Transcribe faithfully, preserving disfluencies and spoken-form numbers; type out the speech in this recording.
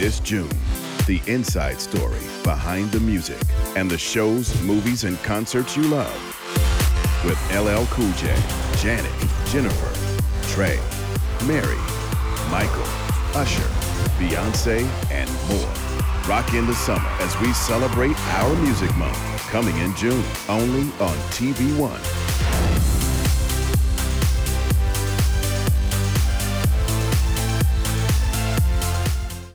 This June, the inside story behind the music and the shows, movies, and concerts you love. With L L Cool J, Janet, Jennifer, Trey, Mary, Michael, Usher, Beyonce, and more. Rock in the summer as we celebrate our music month. Coming in June, only on T V One.